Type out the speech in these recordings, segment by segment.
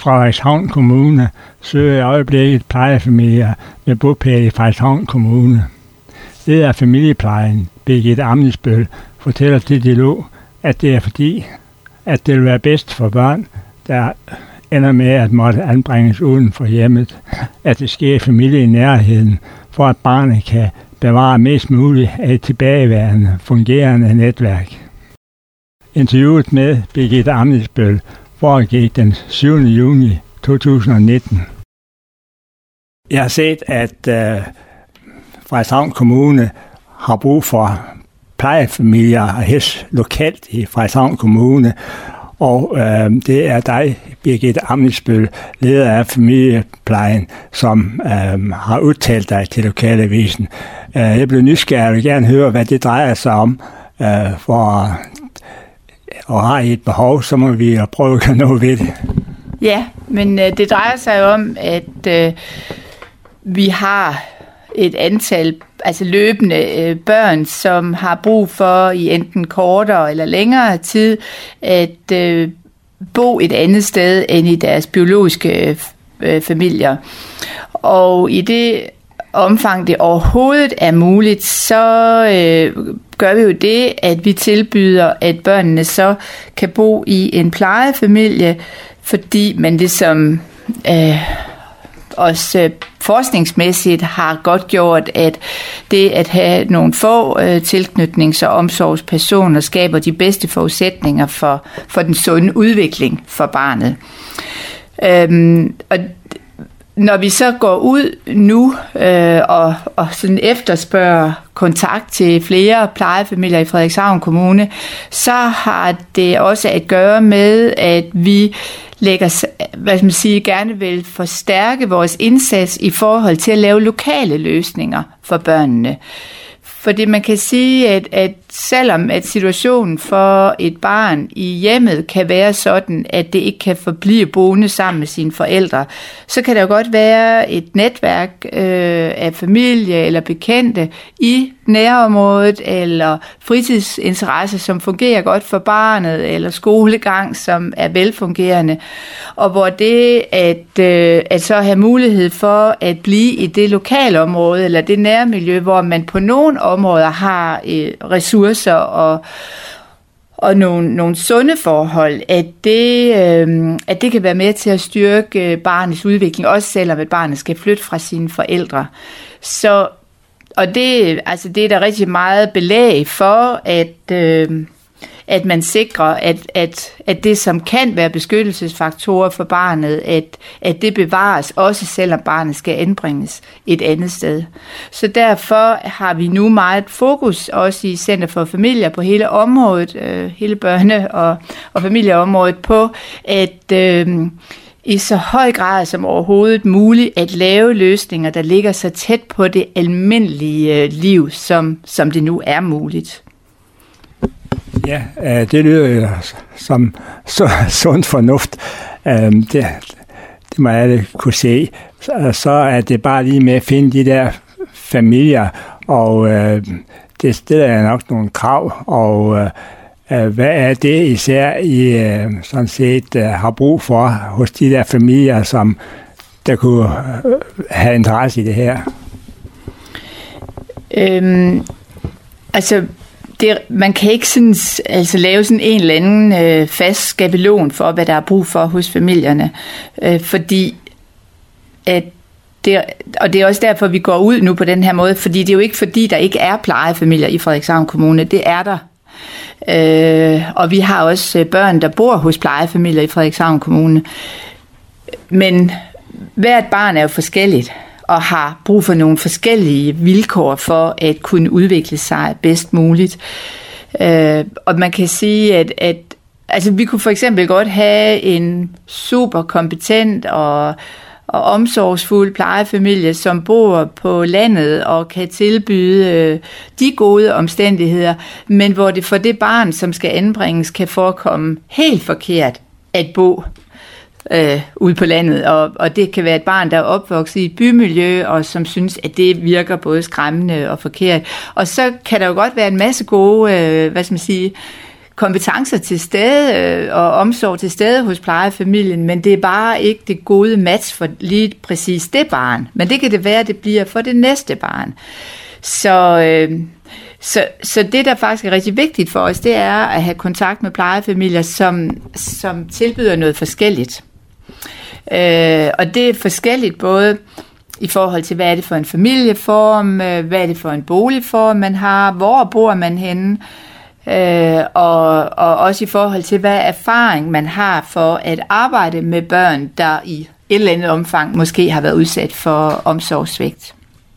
Frederikshavn Kommune søger i øjeblikket plejefamilier med bopæl i Frederikshavn Kommune. Leder af familieplejen, Birgitte Amnesbøl, fortæller til Dialog, at det er fordi, at det vil være bedst for børn, der ender med at måtte anbringes uden for hjemmet, at det sker i familienærheden, for at barnet kan bevare mest muligt af et tilbageværende, fungerende netværk. Interviewet med Birgitte Amnesbøl foregik den 7. juni 2019. Jeg har set, at Frederikshavn Kommune har brug for plejefamilier helst lokalt i Frederikshavn Kommune, og det er dig, Birgitte Amnesbøl, leder af familieplejen, som har udtalt dig til Lokalavisen. Jeg blev nysgerrig og vil gerne høre, hvad det drejer sig om, og har I et behov, så må vi prøve at gøre noget ved det. Ja, men det drejer sig om, at vi har et antal løbende børn, som har brug for i enten kortere eller længere tid at bo et andet sted end i deres biologiske familier. Og i det omfang det overhovedet er muligt, så gør vi jo det, at vi tilbyder, at børnene så kan bo i en plejefamilie, fordi man ligesom også forskningsmæssigt har godt gjort, at det at have nogle få tilknytnings- og omsorgspersoner skaber de bedste forudsætninger for den sunde udvikling for barnet. Og når vi så går ud nu og sådan efterspørger kontakt til flere plejefamilier i Frederikshavn Kommune, så har det også at gøre med, at vi gerne vil forstærke vores indsats i forhold til at lave lokale løsninger for børnene. Fordi man kan sige, at selvom at situationen for et barn i hjemmet kan være sådan, at det ikke kan forblive boende sammen med sine forældre, så kan der jo godt være et netværk af familie eller bekendte i nærområdet, eller fritidsinteresse, som fungerer godt for barnet, eller skolegang, som er velfungerende. Og hvor det at så have mulighed for at blive i det lokale område, eller det nærmiljø, hvor man på nogle områder har ressourcer og nogle sunde forhold, at det kan være med til at styrke barnets udvikling, også selvom at barnet skal flytte fra sine forældre. Og det er der rigtig meget belæg for, at man sikrer, at det, som kan være beskyttelsesfaktorer for barnet, at det bevares, også selvom barnet skal anbringes et andet sted. Så derfor har vi nu meget fokus, også i Center for Familier, på hele området, hele børne- og familieområdet, på at i så høj grad som overhovedet muligt at lave løsninger, der ligger så tæt på det almindelige liv, som det nu er muligt. Ja, det lyder jo som sund fornuft. Det må alle kunne se. Så er det bare lige med at finde de der familier, og det stiller jeg nok nogle krav, og hvad er det især I sådan set har brug for hos de der familier, som der kunne have interesse i det her? Man kan ikke lave sådan en eller anden fast skabelon for, hvad der er brug for hos familierne, fordi og det er også derfor, vi går ud nu på den her måde, fordi det er jo ikke fordi, der ikke er plejefamilier i Frederikshavn Kommune, det er der. Og vi har også børn, der bor hos plejefamilier i Frederikshavn Kommune. Men hvert barn er jo forskelligt og har brug for nogle forskellige vilkår for at kunne udvikle sig bedst muligt. Og man kan sige, at vi kunne for eksempel godt have en super kompetent og omsorgsfuld plejefamilie, som bor på landet og kan tilbyde de gode omstændigheder, men hvor det for det barn, som skal anbringes, kan forekomme helt forkert at bo ude på landet, og det kan være et barn, der er opvokset i et bymiljø, og som synes, at det virker både skræmmende og forkert. Og så kan der jo godt være en masse gode, kompetencer til stede og omsorg til stede hos plejefamilien, men det er bare ikke det gode match for lige præcis det barn. Men det kan det være, det bliver for det næste barn. Så det, der faktisk er rigtig vigtigt for os, det er at have kontakt med plejefamilier, som tilbyder noget forskelligt. Og det er forskelligt både i forhold til, hvad er det for en familieform, hvad er det for en boligform, man har, hvor bor man henne, og også i forhold til, hvad erfaring man har for at arbejde med børn, der i et eller andet omfang måske har været udsat for omsorgssvigt.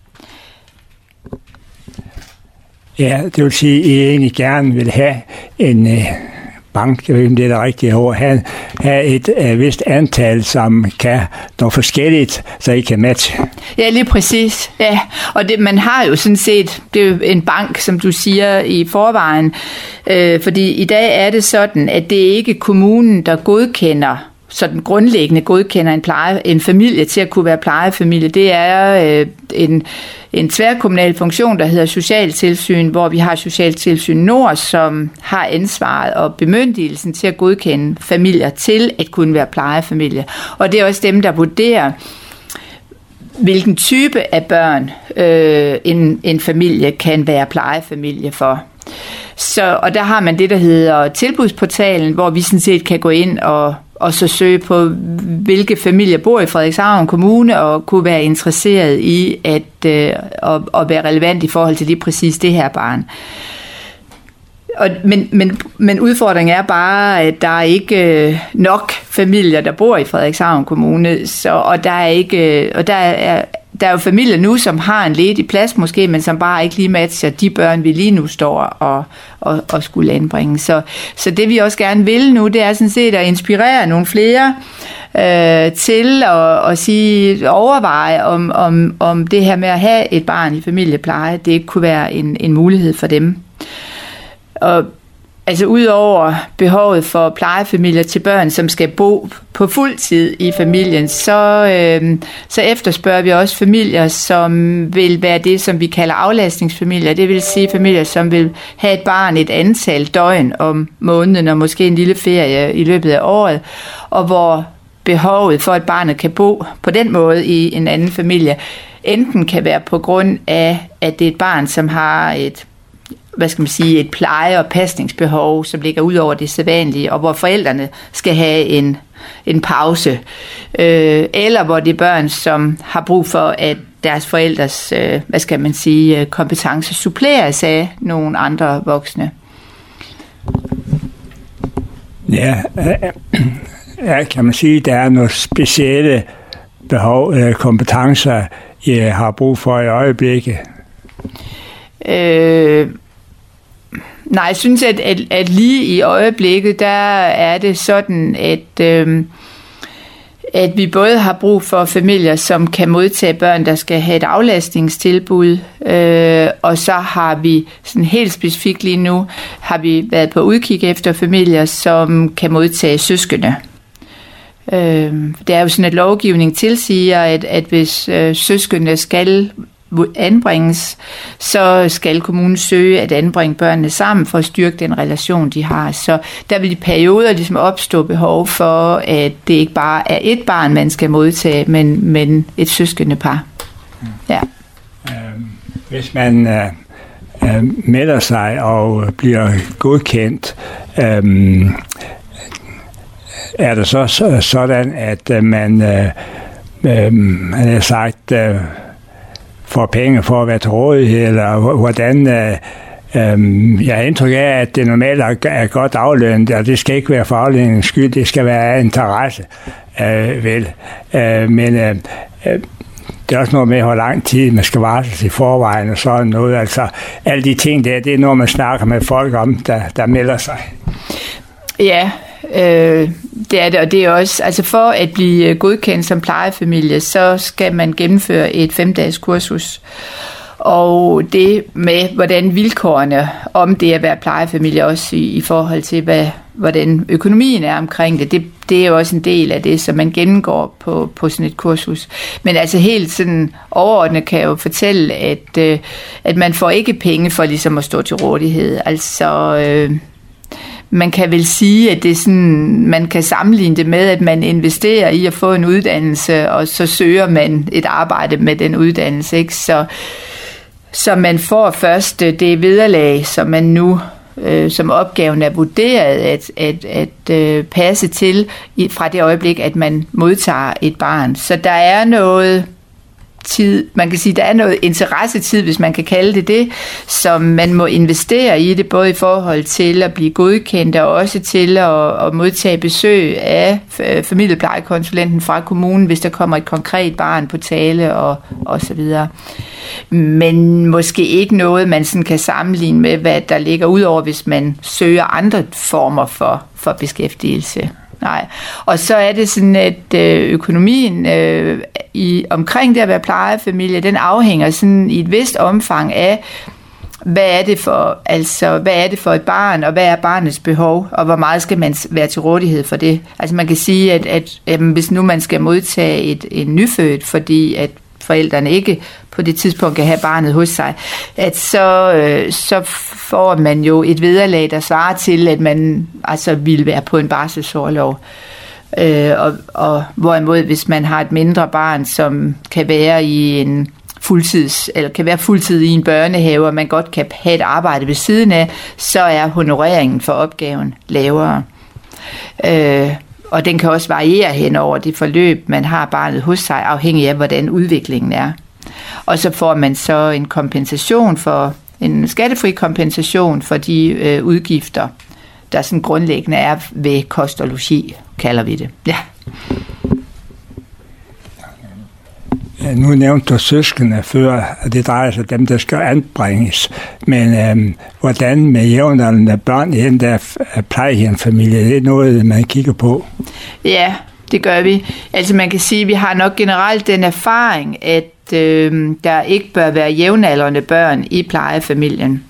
Ja, det vil sige, at I egentlig gerne vil have en bank, jeg ved ikke, om det er det rigtige ord, have et vist antal, som kan noget forskelligt, så I kan matche. Ja, lige præcis. Ja. Og man har jo sådan set, det er jo en bank, som du siger, i forvejen, fordi i dag er det sådan, at det er ikke kommunen, der godkender, sådan grundlæggende godkender en familie til at kunne være plejefamilie. Det er en tværkommunal funktion, der hedder Socialtilsyn, hvor vi har Socialtilsyn Nord, som har ansvaret og bemyndigelsen til at godkende familier til at kunne være plejefamilie. Og det er også dem, der vurderer, hvilken type af børn en familie kan være plejefamilie for. Og der har man det, der hedder tilbudsportalen, hvor vi sådan set kan gå ind og så søge på, hvilke familier bor i Frederikshavn Kommune, og kunne være interesseret i at være relevant i forhold til lige præcis det her barn. Men udfordringen er bare, at der er ikke nok familier, der bor i Frederikshavn Kommune, og der er jo familier nu, som har en ledig plads måske, men som bare ikke lige matcher de børn, vi lige nu står og skulle anbringe. Så det vi også gerne vil nu, det er sådan set at inspirere nogle flere til at overveje, om det her med at have et barn i familiepleje, det ikke kunne være en mulighed for dem. Og altså udover behovet for plejefamilier til børn, som skal bo på fuld tid i familien, så efterspørger vi også familier, som vil være det, som vi kalder aflastningsfamilier. Det vil sige familier, som vil have et barn et antal døgn om måneden, og måske en lille ferie i løbet af året, og hvor behovet for, at barnet kan bo på den måde i en anden familie, enten kan være på grund af, at det er et barn, som har et pleje- og pasningsbehov, som ligger ud over det sædvanlige, og hvor forældrene skal have en pause. Eller hvor det er børn, som har brug for, at deres forældres, kompetencer suppleres af nogle andre voksne. Ja, kan man sige, at der er nogle specielle behov, kompetencer, I har brug for i øjeblikket? Nej, jeg synes, at lige i øjeblikket, der er det sådan, at vi både har brug for familier, som kan modtage børn, der skal have et aflastningstilbud, og så har vi sådan helt specifikt lige nu, har vi været på udkig efter familier, som kan modtage søskende. Det er jo sådan, at lovgivning tilsiger, at hvis søskende skal anbringes, så skal kommunen søge at anbringe børnene sammen for at styrke den relation, de har. Så der vil i perioder ligesom opstå behov for, at det ikke bare er et barn, man skal modtage, men et søskende par. Ja. Hvis man melder sig og bliver godkendt, er det så sådan, at man har sagt, får penge for at være til rådighed, eller hvordan jeg har indtryk af, at det normalt er godt aflønnet, og det skal ikke være for aflønningens skyld, det skal være af interesse, men det er også noget med, hvor lang tid man skal varsles i forvejen, og sådan noget, altså alle de ting der, det er noget, man snakker med folk om, der melder sig. Ja, det er det, og det er også, altså for at blive godkendt som plejefamilie, så skal man gennemføre et 5-dages kursus. Og det med, hvordan vilkårene om det at være plejefamilie, også i forhold til, hvordan økonomien er omkring det er jo også en del af det, som man gennemgår på sådan et kursus. Men altså helt sådan overordnet kan jeg jo fortælle, at man får ikke penge for ligesom at stå til rådighed. Altså man kan vel sige, at det er sådan, man kan sammenligne det med, at man investerer i at få en uddannelse, og så søger man et arbejde med den uddannelse, ikke? Så man får først det vederlag, som man nu, som opgaven er vurderet at passe til fra det øjeblik, at man modtager et barn. Så der er noget tid, man kan sige, der er noget interessetid, hvis man kan kalde det, som man må investere i det, både i forhold til at blive godkendt, og også til at modtage besøg af familieplejekonsulenten fra kommunen, hvis der kommer et konkret barn på tale, og så videre. Men måske ikke noget, man sådan kan sammenligne med, hvad der ligger ud over, hvis man søger andre former for beskæftigelse. Nej. Og så er det sådan, at økonomien omkring det at være plejefamilie, den afhænger sådan i et vist omfang af, hvad er det for et barn, og hvad er barnets behov, og hvor meget skal man være til rådighed for det. Altså man kan sige, at hvis nu man skal modtage en nyfødt, fordi at forældrene ikke på det tidspunkt kan have barnet hos sig, at så får man jo et vederlag, der svarer til, at man altså vil være på en barselsorlov. Og hvorimod, hvis man har et mindre barn, som kan være i en fuldtid i en børnehave, og man godt kan have et arbejde ved siden af, så er honoreringen for opgaven lavere. Og den kan også variere hen over det forløb, man har barnet hos sig, afhængig af, hvordan udviklingen er. Og så får man så en skattefri kompensation for de udgifter, der sådan grundlæggende er ved kost og logi, kalder vi det. Ja. Nu nævnte du søskende før, og det drejer sig om dem, der skal anbringes. Men hvordan med jævnaldrende børn i den der plejehjemsfamilie, det er noget, man kigger på? Ja, det gør vi. Altså man kan sige, at vi har nok generelt den erfaring, at der ikke bør være jævnaldrende børn i plejefamilien.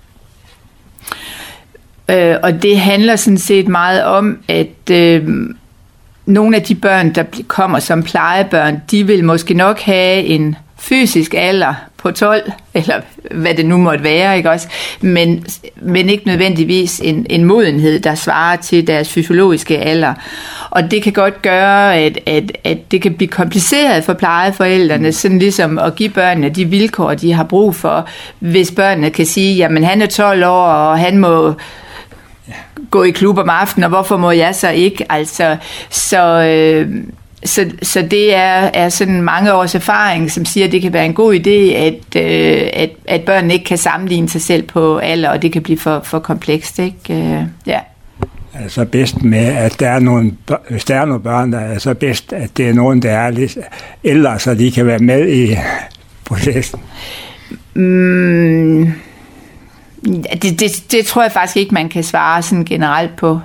Og det handler sådan set meget om, at nogle af de børn, der kommer som plejebørn, de vil måske nok have en fysisk alder på 12, eller hvad det nu måtte være, ikke også? Men ikke nødvendigvis en modenhed, der svarer til deres fysiologiske alder. Og det kan godt gøre, at det kan blive kompliceret for plejeforældrene, sådan ligesom at give børnene de vilkår, de har brug for, hvis børnene kan sige, jamen han er 12 år, og han må gå i klub om aftenen, og hvorfor må jeg så ikke? Altså, så det er sådan mange års erfaring, som siger, at det kan være en god idé, at børnene ikke kan sammenligne sig selv på alder, og det kan blive for komplekst, ikke? Ja. Altså bedst med, at der er hvis der er nogle børn, der er så bedst, at det er nogen, der er lidt ældre, så de kan være med i processen. Det tror jeg faktisk ikke, man kan svare sådan generelt på.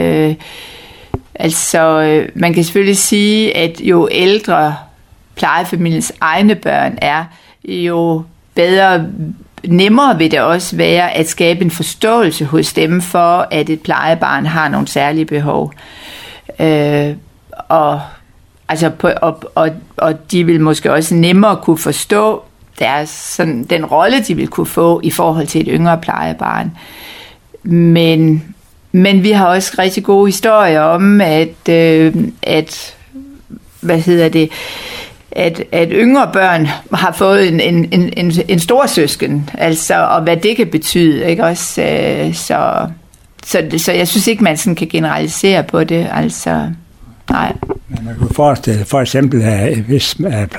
Man kan selvfølgelig sige, at jo ældre plejefamiliens egne børn er, jo nemmere vil det også være at skabe en forståelse hos dem for, at et plejebarn har nogle særlige behov. Og de vil måske også nemmere kunne forstå den rolle, de vil kunne få i forhold til et yngre plejebarn. Men vi har også rigtig gode historier om, at yngre børn har fået en stor søsken, altså, og hvad det kan betyde, ikke også? Så jeg synes ikke, man sådan kan generalisere på det, altså, nej. Men man kunne forestille, for eksempel, hvis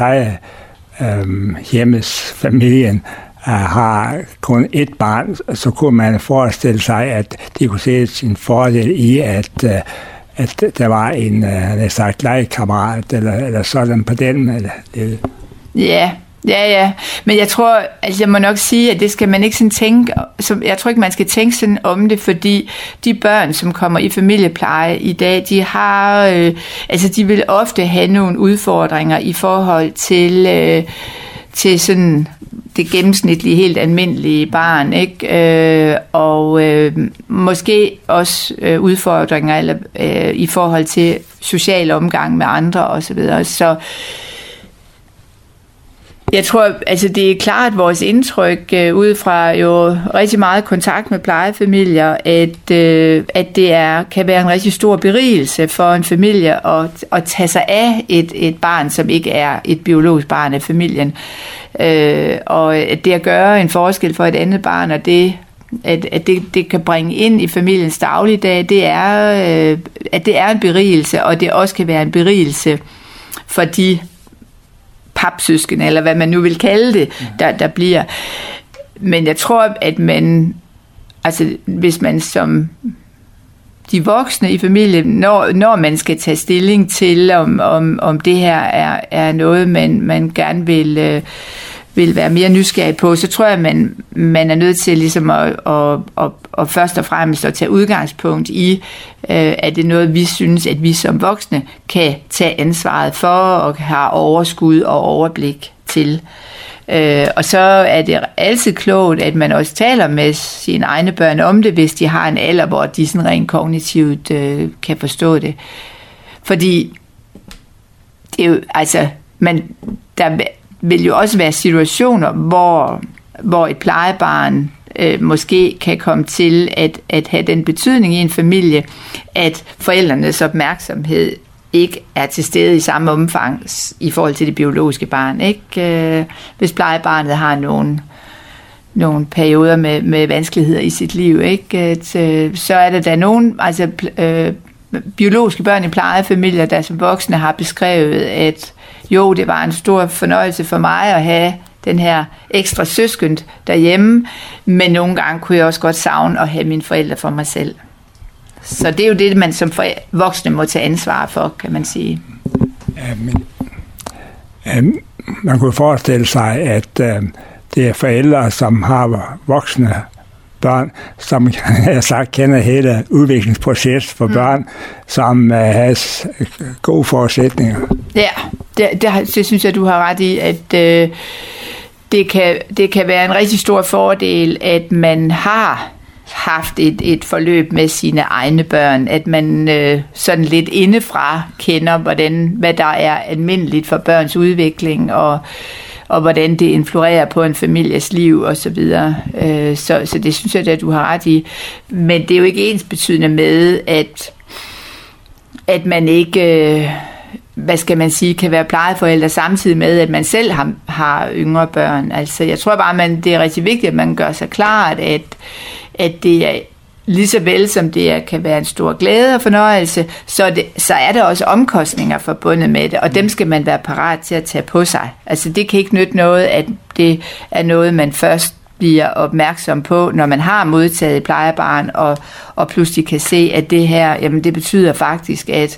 hjemmesfamilien har kun et barn, så kunne man forestille sig, at de kunne se sin fordel i, at der var en legekammerat eller sådan på den. Ja. Men jeg tror, altså jeg må nok sige, at det skal man ikke sådan tænke, jeg tror ikke, man skal tænke sådan om det, fordi de børn, som kommer i familiepleje i dag, de har, de vil ofte have nogle udfordringer i forhold til sådan det gennemsnitlige, helt almindelige barn, ikke? Måske også udfordringer i forhold til social omgang med andre osv. Så Jeg tror, altså det er klart vores indtryk ud fra jo rigtig meget kontakt med plejefamilier, at det kan være en rigtig stor berigelse for en familie at tage sig af et barn, som ikke er et biologisk barn af familien. Og det at gøre en forskel for et andet barn, og at det kan bringe ind i familiens dagligdag, det er, at det er en berigelse, og det også kan være en berigelse for de papsøskende, eller hvad man nu vil kalde det, der bliver. Men jeg tror, at hvis man som de voksne i familien, når man skal tage stilling til, om det her er noget, man gerne vil være mere nysgerrig på, så tror jeg, man er nødt til ligesom at først og fremmest at tage udgangspunkt i, at det er noget, vi synes, at vi som voksne kan tage ansvaret for og har overskud og overblik til. Og så er det altid klogt, at man også taler med sine egne børn om det, hvis de har en alder, hvor de sådan rent kognitivt kan forstå det. Fordi det er jo, altså, der vil jo også være situationer, hvor et plejebarn måske kan komme til at have den betydning i en familie, at forældrenes opmærksomhed ikke er til stede i samme omfang i forhold til det biologiske barn. Ikke? Hvis plejebarnet har nogle perioder med vanskeligheder i sit liv, ikke? Så er der nogen biologiske børn i plejefamilier, der som voksne har beskrevet, at jo, det var en stor fornøjelse for mig at have den her ekstra søskend derhjemme, men nogle gange kunne jeg også godt savne at have mine forældre for mig selv. Så det er jo det, man som voksne må tage ansvar for, kan man sige. Man kunne forestille sig, at det er forældre, som har voksne børn, som jeg sagt kender hele udviklingsproces for børn, som har gode forudsætninger. Ja, det synes jeg, du har ret i, at det kan være en rigtig stor fordel, at man har haft et forløb med sine egne børn, at man sådan lidt indefra kender, hvad der er almindeligt for børns udvikling, og hvordan det influerer på en families liv og så videre. Så det synes jeg, at du har ret i. Men det er jo ikke ensbetydende med, at man ikke, hvad skal man sige, kan være plejeforældre samtidig med, at man selv har yngre børn. Altså, jeg tror bare, det er rigtig vigtigt, at man gør sig klart, at det er lige så vel som det kan være en stor glæde og fornøjelse, så er der også omkostninger forbundet med det, og dem skal man være parat til at tage på sig. Altså det kan ikke nytte noget, at det er noget, man først bliver opmærksom på, når man har modtaget et plejebarn, og pludselig kan se, at det her, jamen det betyder faktisk, at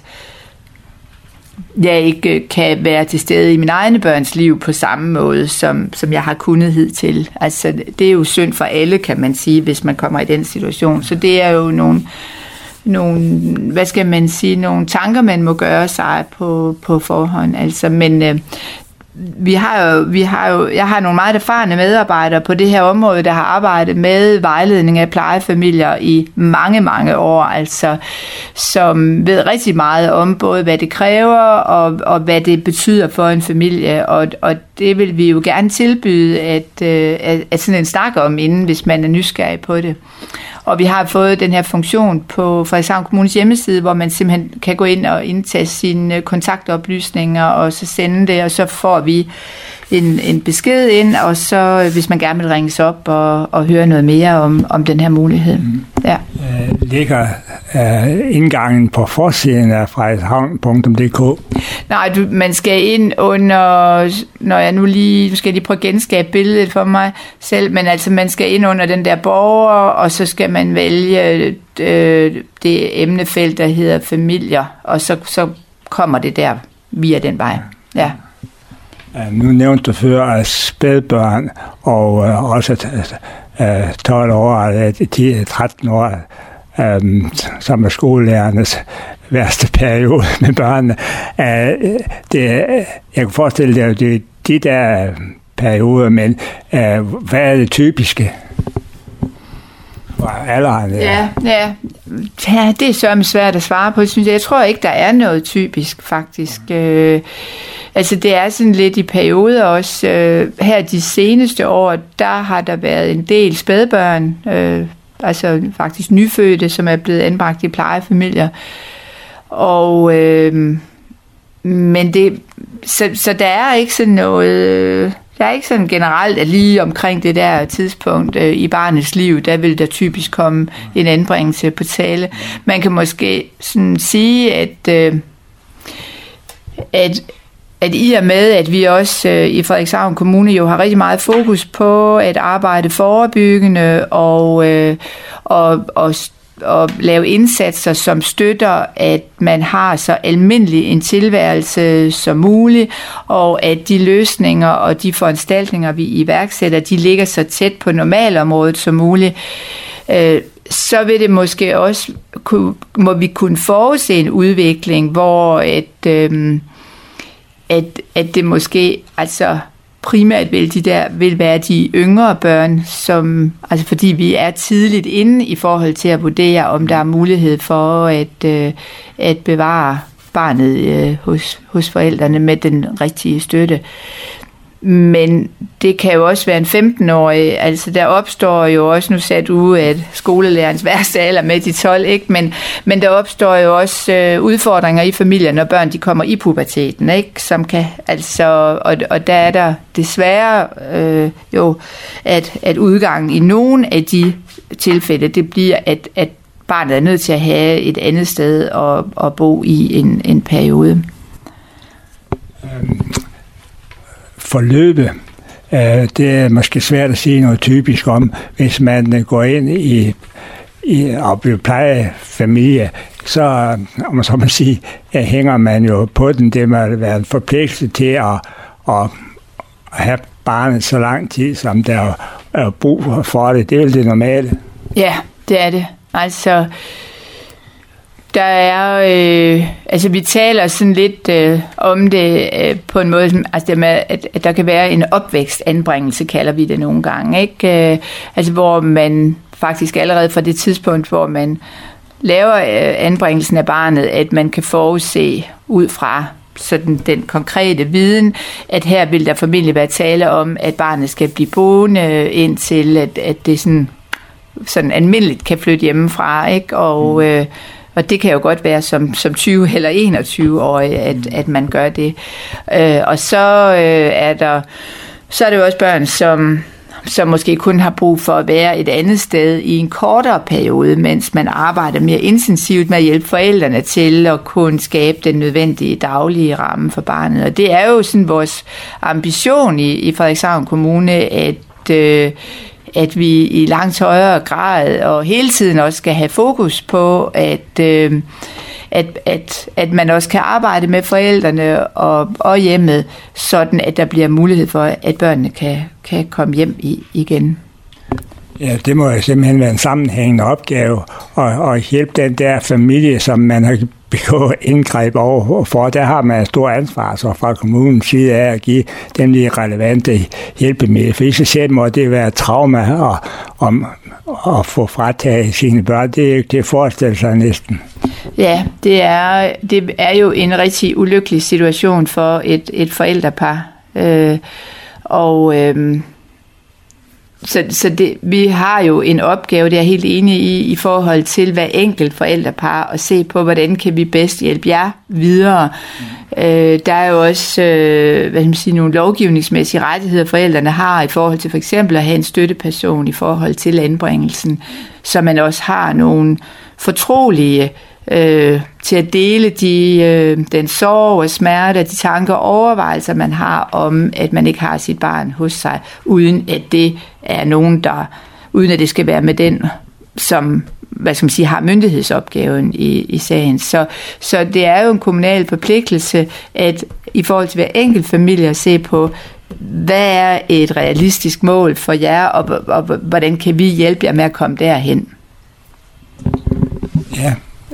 jeg ikke kan være til stede i mine egne børns liv på samme måde, som jeg har kunnet hidtil. Altså, det er jo synd for alle, kan man sige, hvis man kommer i den situation. Så det er jo nogle hvad skal man sige, nogle tanker, man må gøre sig på forhånd. Altså, men jeg har nogle meget erfarne medarbejdere på det her område, der har arbejdet med vejledning af plejefamilier i mange, mange år, altså, som ved rigtig meget om både, hvad det kræver, og hvad det betyder for en familie, og det vil vi jo gerne tilbyde, at sådan en snak om inden, hvis man er nysgerrig på det. Og vi har fået den her funktion på Frederikshavn Kommunes hjemmeside, hvor man simpelthen kan gå ind og indtage sine kontaktoplysninger, og så sende det, og så får vi en besked ind, og så hvis man gerne vil ringes op og høre noget mere om den her mulighed. Ja. Ligger indgangen på forsiden af frederikshavn.dk? Nej, man skal ind under, når jeg nu skal lige prøve at genskabe billedet for mig selv, men altså man skal ind under den der borger, og så skal man vælge det emnefelt, der hedder familier, og så kommer det der via den vej. Ja. Nu nævnte du før spædbørn og også 12 år, 13 år, som er skolelærernes værste periode med børnene. Jeg kan forestille dig, at det er de der perioder, men hvad er det typiske? Ja, det er sørme svært at svare på, synes jeg. Jeg tror ikke, der er noget typisk, faktisk. Altså det er sådan lidt i perioder også. Her de seneste år, der har der været en del spædbørn, altså faktisk nyfødte, som er blevet anbragt i plejefamilier. Og men det, så der er ikke sådan noget. Der er ikke sådan generelt, at lige omkring det der tidspunkt i barnets liv, der vil der typisk komme en anbringelse på tale. Man kan måske sådan sige, at i og med, at vi også i Frederikshavn Kommune jo har rigtig meget fokus på at arbejde forebyggende og lave indsatser, som støtter, at man har så almindelig en tilværelse som muligt, og at de løsninger og de foranstaltninger, vi iværksætter, de ligger så tæt på normalområdet som muligt, så vil det måske også, må vi kunne forudse en udvikling, hvor at det måske, altså primært vil være de yngre børn, som, altså fordi vi er tidligt inde i forhold til at vurdere, om der er mulighed for at bevare barnet hos forældrene med den rigtige støtte. Men det kan jo også være en 15-årig, altså der opstår jo også, nu sagde du, at skolelærerens værste alder med de 12, ikke? Men der opstår jo også udfordringer i familier, når børn de kommer i puberteten, ikke? Som kan, altså, og der er der desværre jo, at udgangen i nogle af de tilfælde, det bliver, at barnet er nødt til at have et andet sted at bo i en periode. Forløbet, det er måske svært at sige noget typisk om, hvis man går ind i og bliver plejefamilie, så, om så man sige, hænger man jo på den. Det må være en forpligtelse til at have barnet så lang tid, som der er brug for det. Det er vel det normale. Ja, det er det. Altså, der er, altså vi taler sådan lidt om det på en måde, altså det med, at der kan være en opvækstanbringelse, kalder vi det nogle gange, ikke? Altså hvor man faktisk allerede fra det tidspunkt, hvor man laver anbringelsen af barnet, at man kan forudse ud fra sådan den konkrete viden, at her vil der formentlig være tale om, at barnet skal blive boende indtil, at det sådan almindeligt kan flytte hjemmefra, ikke? Og det kan jo godt være som 20 eller 21-årig, at man gør det. Og så er det jo også børn, som måske kun har brug for at være et andet sted i en kortere periode, mens man arbejder mere intensivt med at hjælpe forældrene til at kunne skabe den nødvendige daglige ramme for barnet. Og det er jo sådan vores ambition i Frederikshavn Kommune, at vi i langt højere grad og hele tiden også skal have fokus på, at man også kan arbejde med forældrene og hjemmet, sådan at der bliver mulighed for, at børnene kan komme hjem igen. Ja, det må jo simpelthen være en sammenhængende opgave at hjælpe den der familie, som man har begået indgreb overfor. Der har man et stort ansvar så fra kommunens side af at give dem de relevante hjælpemidler. For i sig selv må det være trauma at få frataget sine børn. Det er ikke det at forestille sig næsten. Ja, det er jo en rigtig ulykkelig situation for et forældrepar. Så vi har jo en opgave, det er jeg helt enig i forhold til hver enkelt forældrepar, at se på, hvordan kan vi bedst hjælpe jer videre. Der er jo også nogle lovgivningsmæssige rettigheder, forældrene har i forhold til for eksempel at have en støtteperson i forhold til anbringelsen, så man også har nogle fortrolige til at dele den sorg og smerte, de tanker og overvejelser, man har om, at man ikke har sit barn hos sig, uden at det er nogen, uden at det skal være med den, som har myndighedsopgaven i sagen. Så det er jo en kommunal forpligtelse, at i forhold til hver enkelt familie at se på, hvad er et realistisk mål for jer, og hvordan kan vi hjælpe jer med at komme derhen? Ja.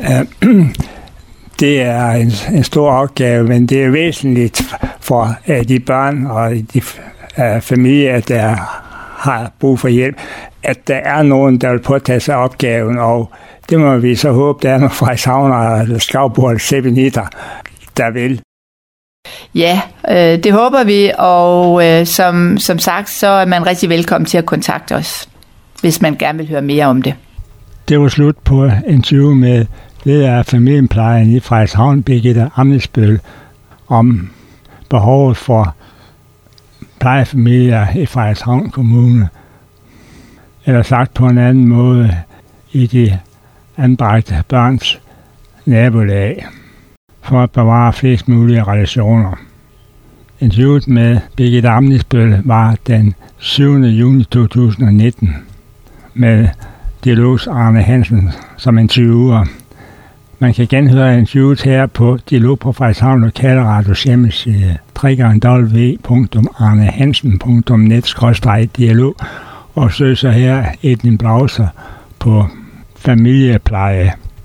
Det er en stor opgave, men det er væsentligt for de børn og de familier, der har brug for hjælp, at der er nogen, der vil påtage sig opgaven, og det må vi så håbe, der er nogle Frederikshavnere eller Skavborg eller Sebenitter, der vil. Ja, det håber vi, og som sagt, så er man rigtig velkommen til at kontakte os, hvis man gerne vil høre mere om det. Det var slut på interview med leder af familieplejen i Frederikshavn, Birgitte Amnesbøl, om behovet for plejefamilier i Frederikshavn Kommune. Eller sagt på en anden måde, i de anbragte børns nabolag, for at bevare flest mulige relationer. Interviewet med Birgitte Amnesbøl var den 7. juni 2019 med Dialogs Arne Hansen som interviewer. Man kan genhøre interviewet her på Dialog på Frederikshavn Lokalradios hjemmeside www.arnehansen.net/dialog og søg så her i din browser på familiepleje.